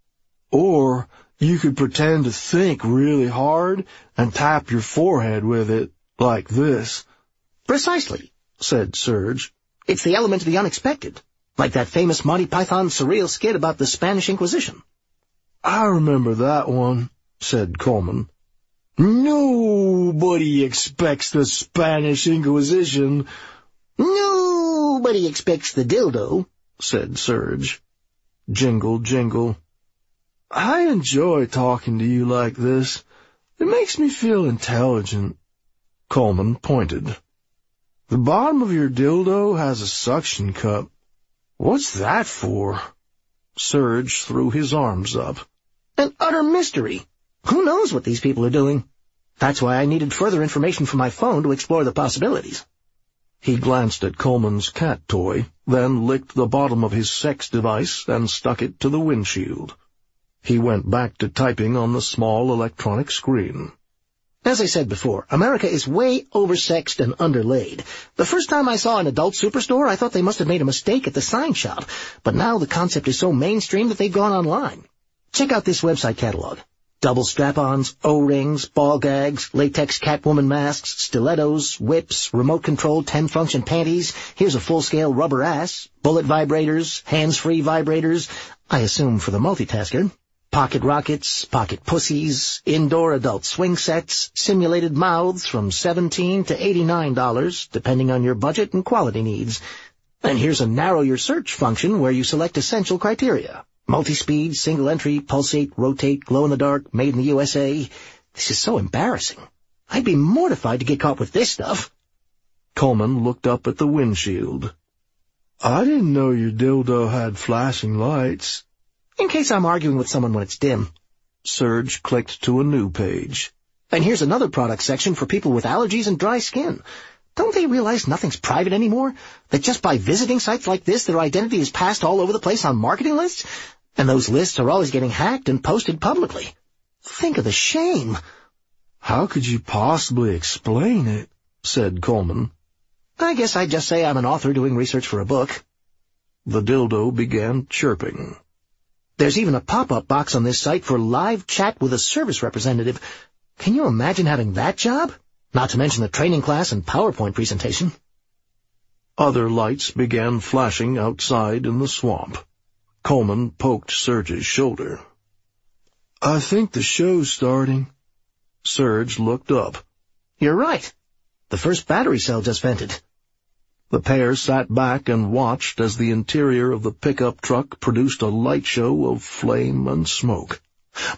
Or you could pretend to think really hard and tap your forehead with it, like this. Precisely, said Serge. It's the element of the unexpected, like that famous Monty Python surreal skit about the Spanish Inquisition. I remember that one, said Coleman. Nobody expects the Spanish Inquisition. Nobody expects the dildo, said Serge. Jingle, jingle. I enjoy talking to you like this. It makes me feel intelligent. Coleman pointed. The bottom of your dildo has a suction cup. What's that for? Serge threw his arms up. An utter mystery. Who knows what these people are doing? That's why I needed further information from my phone to explore the possibilities. He glanced at Coleman's cat toy, then licked the bottom of his sex device and stuck it to the windshield. He went back to typing on the small electronic screen. As I said before, America is way oversexed and underlaid. The first time I saw an adult superstore, I thought they must have made a mistake at the sign shop. But now the concept is so mainstream that they've gone online. Check out this website catalog. Double strap-ons, O-rings, ball gags, latex Catwoman masks, stilettos, whips, remote-controlled ten-function panties. Here's a full-scale rubber ass, bullet vibrators, hands-free vibrators, I assume for the multitasker. Pocket rockets, pocket pussies, indoor adult swing sets, simulated mouths from seventeen to eighty-nine dollars, depending on your budget and quality needs. And here's a narrow your search function where you select essential criteria. Multi-speed, single-entry, pulsate, rotate, glow-in-the-dark, made in the U S A. This is so embarrassing. I'd be mortified to get caught with this stuff. Coleman looked up at the windshield. I didn't know your dildo had flashing lights. In case I'm arguing with someone when it's dim. Serge clicked to a new page. And here's another product section for people with allergies and dry skin. Don't they realize nothing's private anymore? That just by visiting sites like this, their identity is passed all over the place on marketing lists? And those lists are always getting hacked and posted publicly. Think of the shame. How could you possibly explain it? Said Coleman. I guess I'd just say I'm an author doing research for a book. The dildo began chirping. There's even a pop-up box on this site for live chat with a service representative. Can you imagine having that job? Not to mention the training class and PowerPoint presentation. Other lights began flashing outside in the swamp. Coleman poked Serge's shoulder. I think the show's starting. Serge looked up. You're right. The first battery cell just vented. The pair sat back and watched as the interior of the pickup truck produced a light show of flame and smoke.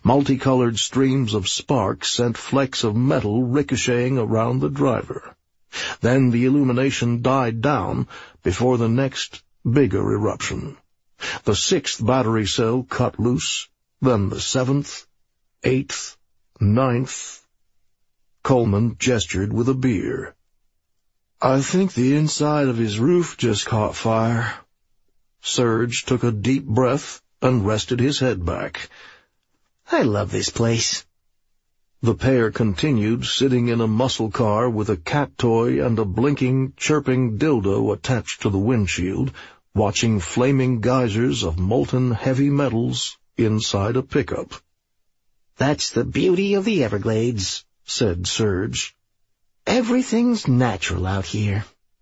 Multicolored streams of sparks sent flecks of metal ricocheting around the driver. Then the illumination died down before the next bigger eruption. The sixth battery cell cut loose, then the seventh, eighth, ninth. Coleman gestured with a beer. I think the inside of his roof just caught fire. Serge took a deep breath and rested his head back. I love this place. The pair continued sitting in a muscle car with a cat toy and a blinking, chirping dildo attached to the windshield, watching flaming geysers of molten heavy metals inside a pickup. That's the beauty of the Everglades, said Serge. Everything's natural out here.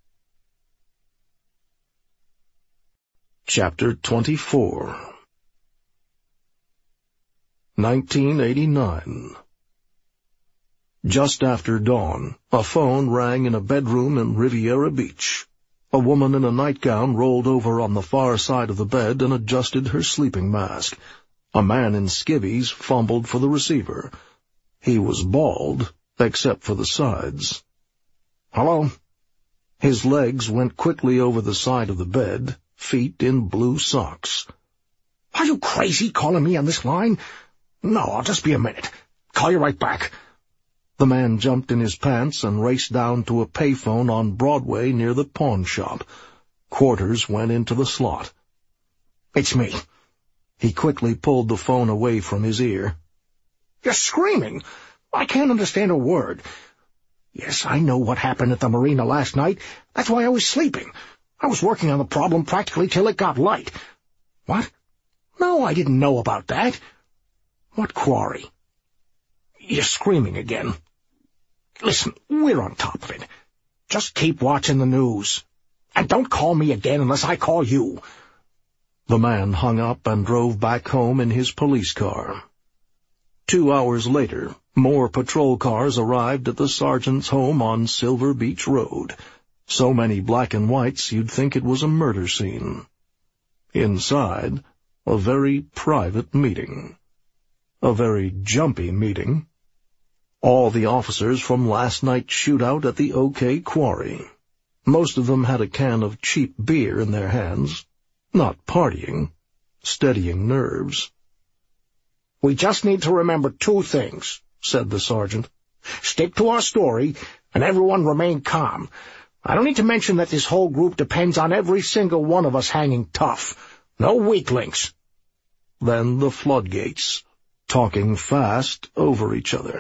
Chapter twenty-four. nineteen eighty-nine. Just after dawn, a phone rang in a bedroom in Riviera Beach. A woman in a nightgown rolled over on the far side of the bed and adjusted her sleeping mask. A man in skivvies fumbled for the receiver. He was bald, except for the sides. "Hello?" His legs went quickly over the side of the bed, feet in blue socks. "Are you crazy calling me on this line? No, I'll just be a minute. Call you right back." The man jumped in his pants and raced down to a payphone on Broadway near the pawn shop. Quarters went into the slot. "It's me." He quickly pulled the phone away from his ear. "You're screaming. I can't understand a word. Yes, I know what happened at the marina last night. That's why I was sleeping. I was working on the problem practically till it got light." "What? No, I didn't know about that." "What quarry?" "You're screaming again. Listen, we're on top of it. Just keep watching the news. And don't call me again unless I call you." The man hung up and drove back home in his police car. Two hours later, more patrol cars arrived at the sergeant's home on Silver Beach Road. So many black and whites you'd think it was a murder scene. Inside, a very private meeting. A very jumpy meeting. All the officers from last night's shootout at the OK Quarry. Most of them had a can of cheap beer in their hands. Not partying, steadying nerves. "We just need to remember two things," said the sergeant. "Stick to our story, and everyone remain calm. I don't need to mention that this whole group depends on every single one of us hanging tough. No weaklings." Then the floodgates, talking fast over each other.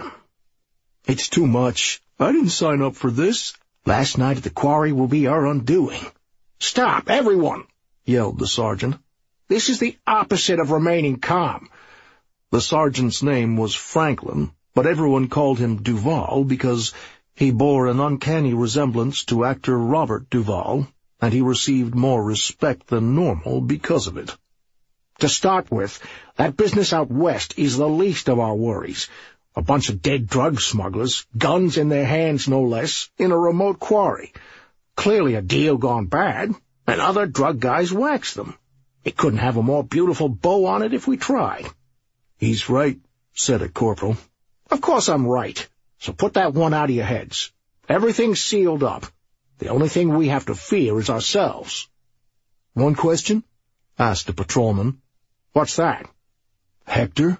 "It's too much. I didn't sign up for this." "Last night at the quarry will be our undoing." "Stop, everyone!" yelled the sergeant. "This is the opposite of remaining calm." The sergeant's name was Franklin, but everyone called him Duval because he bore an uncanny resemblance to actor Robert Duvall, and he received more respect than normal because of it. "To start with, that business out west is the least of our worries. A bunch of dead drug smugglers, guns in their hands no less, in a remote quarry. Clearly a deal gone bad, and other drug guys waxed them. It couldn't have a more beautiful bow on it if we tried." "He's right," said a corporal. "Of course I'm right. So put that one out of your heads. Everything's sealed up. The only thing we have to fear is ourselves." "One question?" asked a patrolman. "What's that?" "Hector?"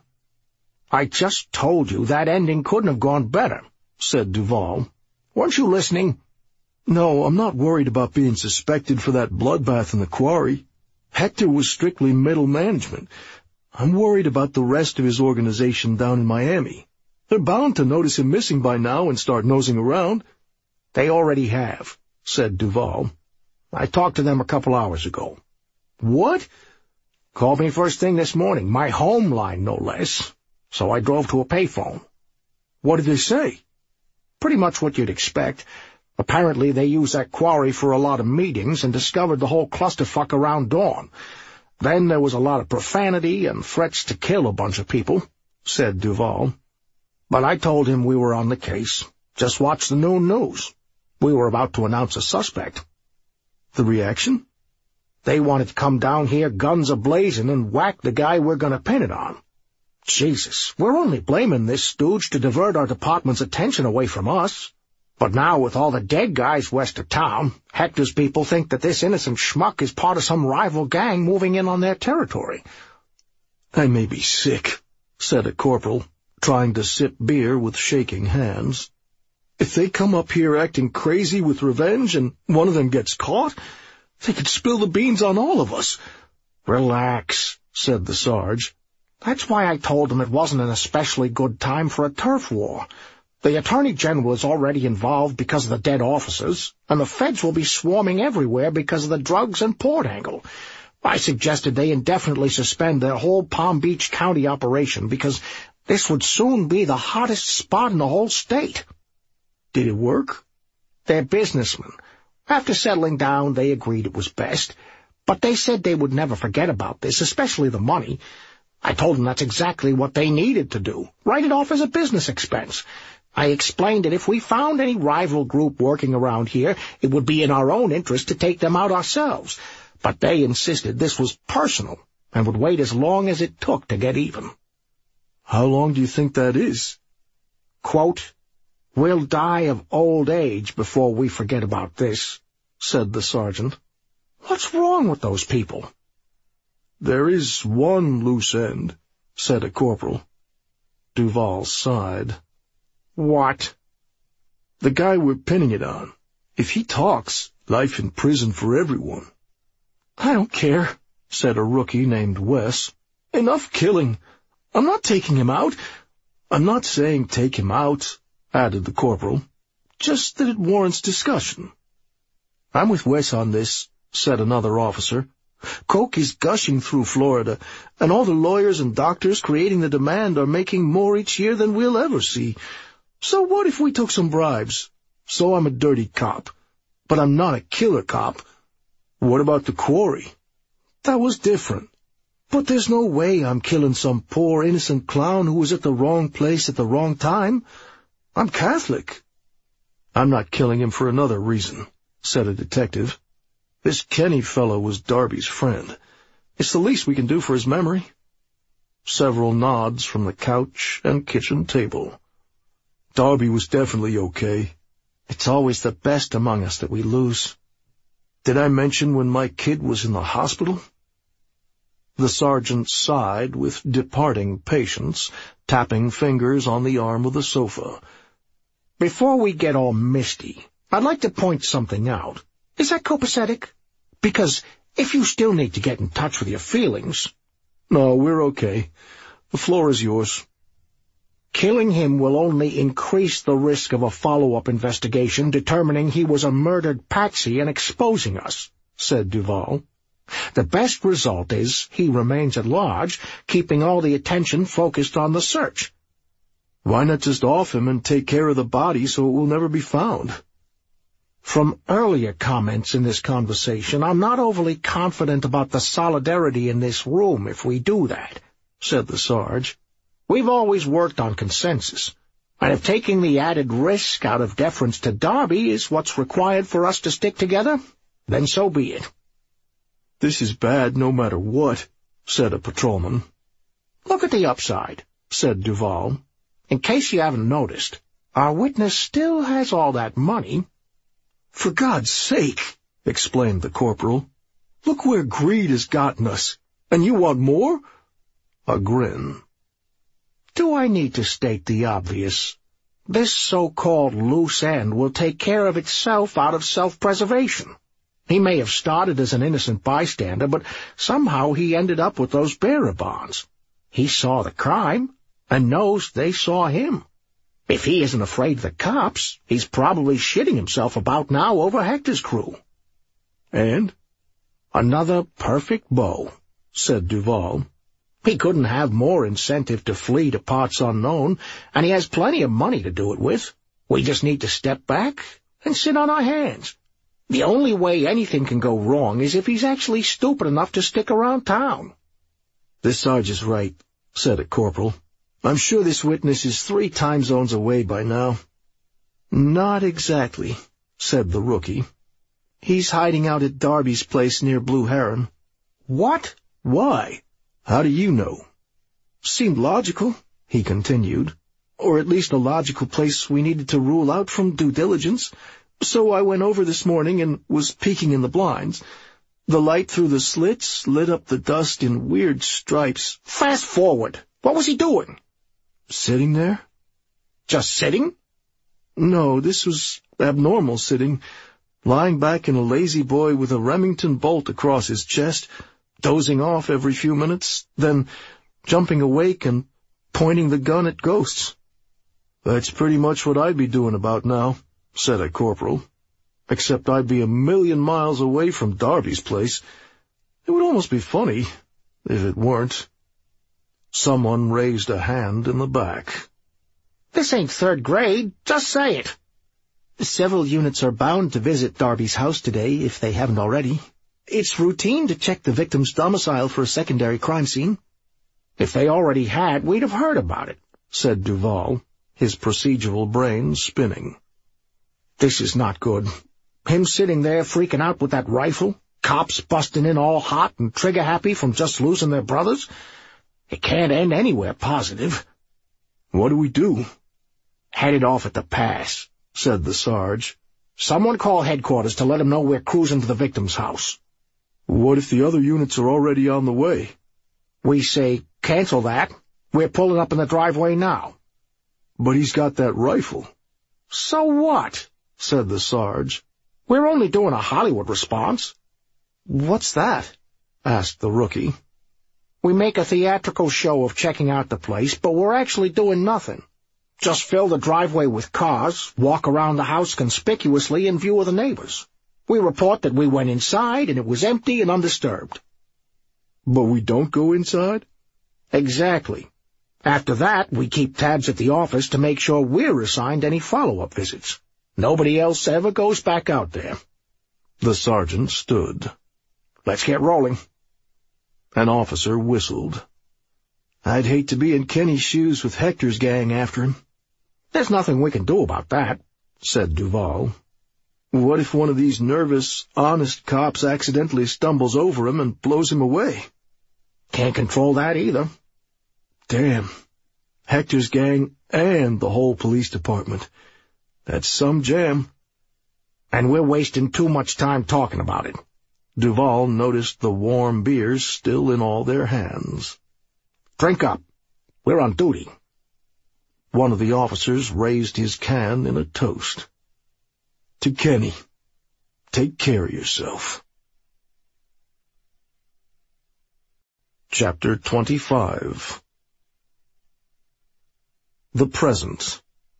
"I just told you that ending couldn't have gone better," said Duval. "Weren't you listening?" "No, I'm not worried about being suspected for that bloodbath in the quarry. Hector was strictly middle management. I'm worried about the rest of his organization down in Miami. They're bound to notice him missing by now and start nosing around." "They already have," said Duval. "I talked to them a couple hours ago." "What?" "Called me first thing this morning, my home line no less. So I drove to a payphone." "What did they say?" "Pretty much what you'd expect. Apparently they used that quarry for a lot of meetings and discovered the whole clusterfuck around dawn. Then there was a lot of profanity and threats to kill a bunch of people," said Duval. "But I told him we were on the case. Just watch the noon news. We were about to announce a suspect." "The reaction?" "They wanted to come down here guns a-blazing and whack the guy we're going to pin it on. Jesus, we're only blaming this stooge to divert our department's attention away from us." But now, with all the dead guys west of town, Hector's people think that this innocent schmuck is part of some rival gang moving in on their territory. "I may be sick," said a corporal, trying to sip beer with shaking hands. "If they come up here acting crazy with revenge and one of them gets caught, they could spill the beans on all of us." "Relax," said the Sarge. "That's why I told them it wasn't an especially good time for a turf war. The Attorney General is already involved because of the dead officers, and the feds will be swarming everywhere because of the drugs and port angle. I suggested they indefinitely suspend their whole Palm Beach County operation because this would soon be the hottest spot in the whole state." "Did it work?" "They're businessmen. After settling down, they agreed it was best. But they said they would never forget about this, especially the money. I told them that's exactly what they needed to do. Write it off as a business expense. I explained that if we found any rival group working around here, it would be in our own interest to take them out ourselves. But they insisted this was personal and would wait as long as it took to get even." "How long do you think that is?" Quote, "We'll die of old age before we forget about this," said the sergeant. "What's wrong with those people?" "There is one loose end," said a corporal. Duval sighed. "What?" "The guy we're pinning it on. If he talks, life in prison for everyone." "I don't care," said a rookie named Wes. "Enough killing. I'm not taking him out." "I'm not saying take him out," added the corporal. "Just that it warrants discussion." "I'm with Wes on this," said another officer. "Coke is gushing through Florida, and all the lawyers and doctors creating the demand are making more each year than we'll ever see. So what if we took some bribes? So I'm a dirty cop, but I'm not a killer cop." "What about the quarry?" "That was different. But there's no way I'm killing some poor innocent clown who was at the wrong place at the wrong time. I'm Catholic." "I'm not killing him for another reason," said a detective. "This Kenny fellow was Darby's friend. It's the least we can do for his memory." Several nods from the couch and kitchen table. "Darby was definitely okay." "It's always the best among us that we lose." "Did I mention when my kid was in the hospital?" The sergeant sighed with departing patience, tapping fingers on the arm of the sofa. "Before we get all misty, I'd like to point something out. Is that copacetic? Because if you still need to get in touch with your feelings—" "No, we're okay. The floor is yours." "Killing him will only increase the risk of a follow-up investigation determining he was a murdered patsy and exposing us," said Duval. "The best result is he remains at large, keeping all the attention focused on the search." "Why not just off him and take care of the body so it will never be found?" "From earlier comments in this conversation, I'm not overly confident about the solidarity in this room if we do that," said the Sarge. "We've always worked on consensus, and if taking the added risk out of deference to Darby is what's required for us to stick together, then so be it." "This is bad no matter what," said a patrolman. "Look at the upside," said Duval. "In case you haven't noticed, our witness still has all that money." "For God's sake," explained the corporal, "look where greed has gotten us. And you want more?" A grin. "Do I need to state the obvious? This so-called loose end will take care of itself out of self-preservation. He may have started as an innocent bystander, but somehow he ended up with those bearer bonds. He saw the crime and knows they saw him. If he isn't afraid of the cops, he's probably shitting himself about now over Hector's crew." "And?" "Another perfect bow," said Duval. "He couldn't have more incentive to flee to parts unknown, and he has plenty of money to do it with. We just need to step back and sit on our hands. The only way anything can go wrong is if he's actually stupid enough to stick around town." "This Sarge is right," said a corporal. "I'm sure this witness is three time zones away by now." "Not exactly," said the rookie. "He's hiding out at Darby's place near Blue Heron." "What? Why? How do you know?" "Seemed logical," he continued. or at least a logical place we needed to rule out from due diligence. So I went over this morning and was peeking in the blinds. The light through the slits lit up the dust in weird stripes. Fast forward. What was he doing? Sitting there? Just sitting? No, this was abnormal sitting, lying back in a lazy boy with a Remington bolt across his chest, dozing off every few minutes, then jumping awake and pointing the gun at ghosts. That's pretty much what I'd be doing about now, said a corporal. Except I'd be a million miles away from Darby's place. It would almost be funny if it weren't. Someone raised a hand in the back. This ain't third grade. Just say it. Several units are bound to visit Darby's house today, if they haven't already. It's routine to check the victim's domicile for a secondary crime scene. If they already had, we'd have heard about it, said Duval, his procedural brain spinning. This is not good. Him sitting there freaking out with that rifle, cops busting in all hot and trigger-happy from just losing their brothers. It can't end anywhere positive. What do we do? Headed off at the pass, said the Sarge. Someone call headquarters to let them know we're cruising to the victim's house. What if the other units are already on the way? We say, cancel that. We're pulling up in the driveway now. But he's got that rifle. So what? Said the Sarge. We're only doing a Hollywood response. What's that? Asked the rookie. We make a theatrical show of checking out the place, but we're actually doing nothing. Just fill the driveway with cars, walk around the house conspicuously in view of the neighbors. We report that we went inside and it was empty and undisturbed. But we don't go inside? Exactly. After that, we keep tabs at the office to make sure we're assigned any follow-up visits. Nobody else ever goes back out there. The sergeant stood. Let's get rolling. An officer whistled. I'd hate to be in Kenny's shoes with Hector's gang after him. There's nothing we can do about that, said Duval. What if one of these nervous, honest cops accidentally stumbles over him and blows him away? Can't control that either. Damn. Hector's gang and the whole police department. That's some jam. And we're wasting too much time talking about it. Duval noticed the warm beers still in all their hands. Drink up. We're on duty. One of the officers raised his can in a toast. To Kenny. Take care of yourself. Chapter twenty-five. The Present.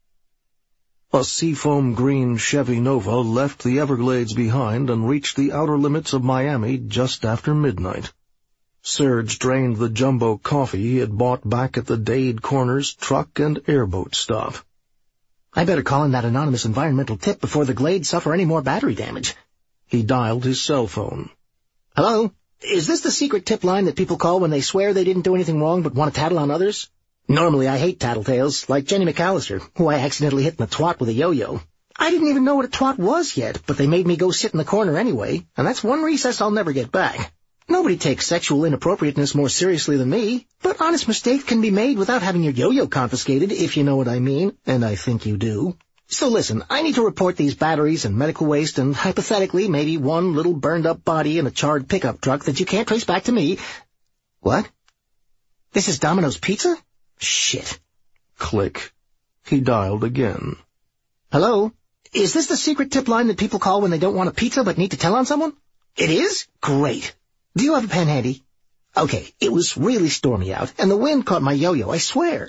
A seafoam green Chevy Nova left the Everglades behind and reached the outer limits of Miami just after midnight. Serge drained the jumbo coffee he had bought back at the Dade Corners truck and airboat stop. I better call in that anonymous environmental tip before the Glades suffer any more battery damage. He dialed his cell phone. Hello? Is this the secret tip line that people call when they swear they didn't do anything wrong but want to tattle on others? Normally I hate tattletales, like Jenny McAllister, who I accidentally hit in the twat with a yo-yo. I didn't even know what a twat was yet, but they made me go sit in the corner anyway, and that's one recess I'll never get back. Nobody takes sexual inappropriateness more seriously than me, but honest mistakes can be made without having your yo-yo confiscated, if you know what I mean, and I think you do. So listen, I need to report these batteries and medical waste and, hypothetically, maybe one little burned-up body in a charred pickup truck that you can't trace back to me. What? This is Domino's Pizza? Shit. Click. He dialed again. Hello? Is this the secret tip line that people call when they don't want a pizza but need to tell on someone? It is? Great. Do you have a pen handy? Okay, it was really stormy out, and the wind caught my yo-yo, I swear.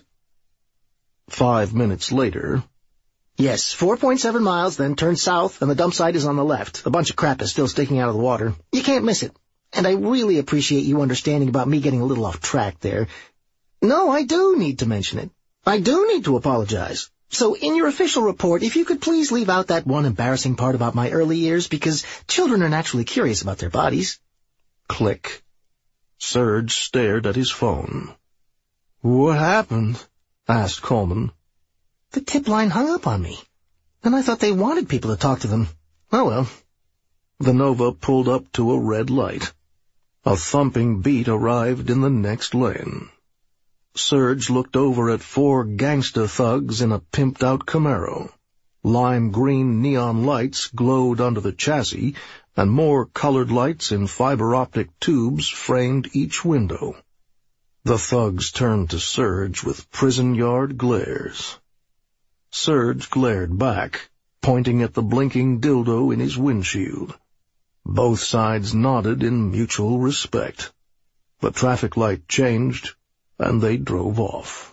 Five minutes later... Yes, four point seven miles, then turn south, and the dump site is on the left. A bunch of crap is still sticking out of the water. You can't miss it. And I really appreciate you understanding about me getting a little off track there. No, I do need to mention it. I do need to apologize. So in your official report, if you could please leave out that one embarrassing part about my early years, because children are naturally curious about their bodies. Click. Serge stared at his phone. What happened? Asked Coleman. The tip line hung up on me, and I thought they wanted people to talk to them. Oh well. The Nova pulled up to a red light. A thumping beat arrived in the next lane. Serge looked over at four gangsta thugs in a pimped-out Camaro. Lime green neon lights glowed under the chassis, and more colored lights in fiber-optic tubes framed each window. The thugs turned to Serge with prison-yard glares. Serge glared back, pointing at the blinking dildo in his windshield. Both sides nodded in mutual respect. The traffic light changed, and they drove off.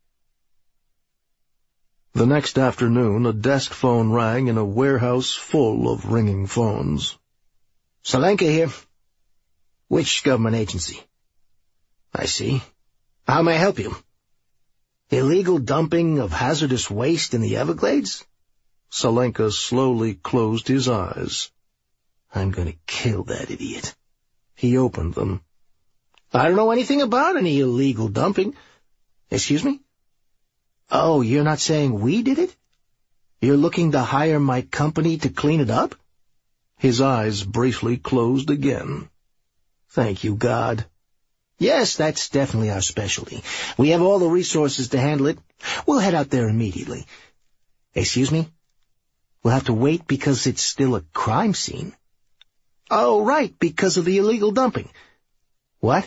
The next afternoon, a desk phone rang in a warehouse full of ringing phones. Salenka here. Which government agency? I see. How may I help you? Illegal dumping of hazardous waste in the Everglades? Salenka slowly closed his eyes. I'm going to kill that idiot. He opened them. I don't know anything about any illegal dumping. Excuse me? Oh, you're not saying we did it? You're looking to hire my company to clean it up? His eyes briefly closed again. Thank you, God. Yes, that's definitely our specialty. We have all the resources to handle it. We'll head out there immediately. Excuse me? We'll have to wait because it's still a crime scene. Oh, right, because of the illegal dumping. What?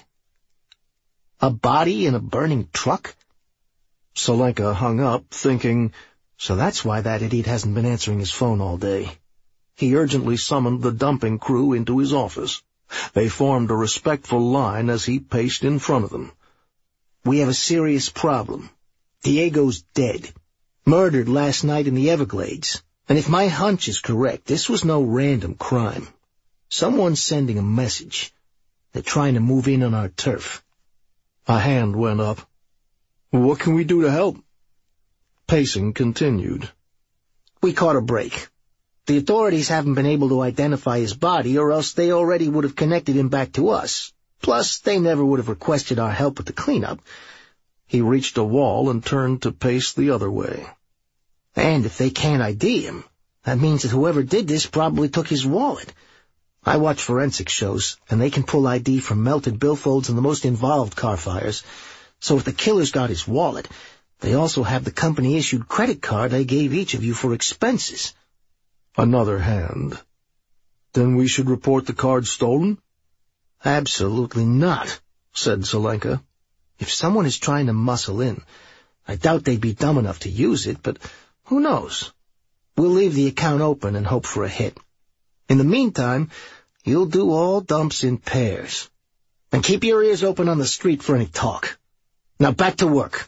A body in a burning truck? Salenka hung up, thinking, so that's why that idiot hasn't been answering his phone all day. He urgently summoned the dumping crew into his office. They formed a respectful line as he paced in front of them. We have a serious problem. Diego's dead. Murdered last night in the Everglades. And if my hunch is correct, this was no random crime. Someone's sending a message. They're trying to move in on our turf. A hand went up. What can we do to help? Pacing continued. We caught a break. The authorities haven't been able to identify his body, or else they already would have connected him back to us. Plus, they never would have requested our help with the cleanup. He reached a wall and turned to pace the other way. And if they can't I D him, that means that whoever did this probably took his wallet. I watch forensic shows, and they can pull I D from melted billfolds in the most involved car fires. So if the killer's got his wallet, they also have the company-issued credit card I gave each of you for expenses. Another hand. Then we should report the card stolen? Absolutely not, said Salenka. If someone is trying to muscle in, I doubt they'd be dumb enough to use it, but who knows? We'll leave the account open and hope for a hit. In the meantime, you'll do all dumps in pairs. And keep your ears open on the street for any talk. Now back to work.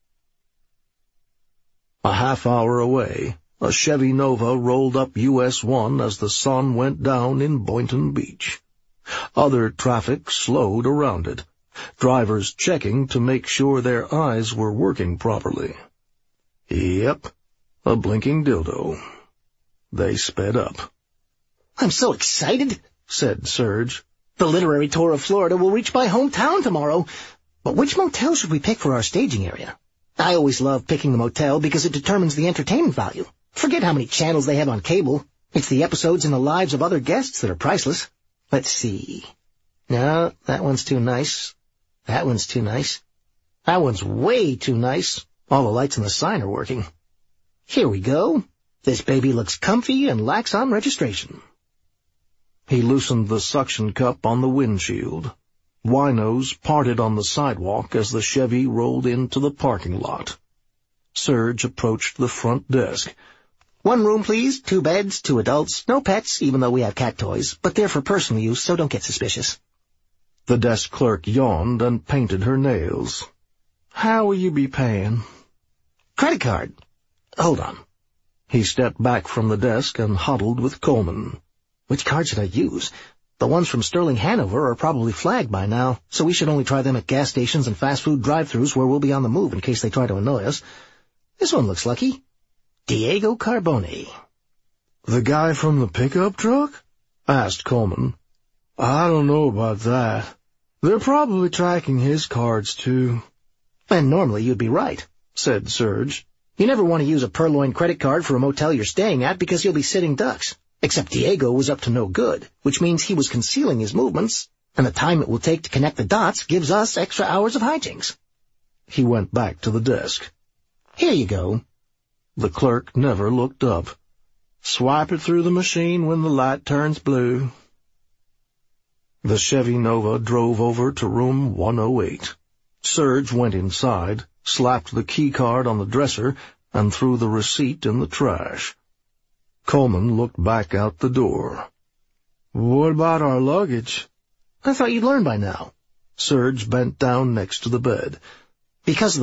A half hour away, a Chevy Nova rolled up U S one as the sun went down in Boynton Beach. Other traffic slowed around it, drivers checking to make sure their eyes were working properly. Yep, a blinking dildo. They sped up. I'm so excited, said Serge. The literary tour of Florida will reach my hometown tomorrow. But which motel should we pick for our staging area? I always love picking the motel because it determines the entertainment value. Forget how many channels they have on cable. It's the episodes and the lives of other guests that are priceless. Let's see. No, that one's too nice. That one's too nice. That one's way too nice. All the lights on the sign are working. Here we go. This baby looks comfy and lacks on registration. He loosened the suction cup on the windshield. Winos parted on the sidewalk as the Chevy rolled into the parking lot. Serge approached the front desk. One room, please. Two beds, two adults. No pets, even though we have cat toys, but they're for personal use, so don't get suspicious. The desk clerk yawned and painted her nails. How will you be paying? Credit card. Hold on. He stepped back from the desk and huddled with Coleman. Which card should I use? The ones from Sterling Hanover are probably flagged by now, so we should only try them at gas stations and fast food drive-thrus where we'll be on the move in case they try to annoy us. This one looks lucky. Diego Carbone. The guy from the pickup truck? Asked Coleman. I don't know about that. They're probably tracking his cards, too. And normally you'd be right, said Serge. You never want to use a Purloin credit card for a motel you're staying at because you'll be sitting ducks. Except Diego was up to no good, which means he was concealing his movements, and the time it will take to connect the dots gives us extra hours of hijinks. He went back to the desk. Here you go. The clerk never looked up. Swipe it through the machine when the light turns blue. The Chevy Nova drove over to room one oh eight. Serge went inside, slapped the key card on the dresser, and threw the receipt in the trash. Coleman looked back out the door. What about our luggage? I thought you'd learn by now. Serge bent down next to the bed. Because of the